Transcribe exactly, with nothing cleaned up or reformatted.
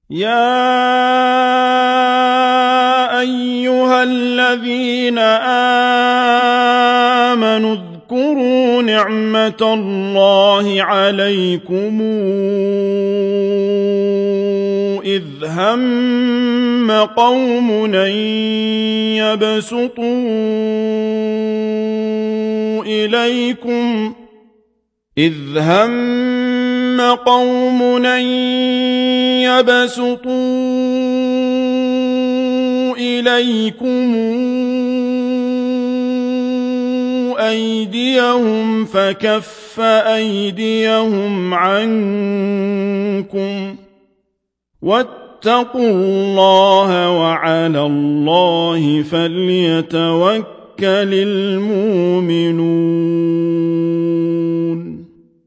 يا أيها الذين آمنوا اذكروا نعمة الله عليكم إذ هم قوم أن يبسطوا إليكم إذ هم قوم أن يبسطوا إليكم أيديهم فكف أيديهم عنكم واتقوا الله وعلى الله فليتوكل المؤمنون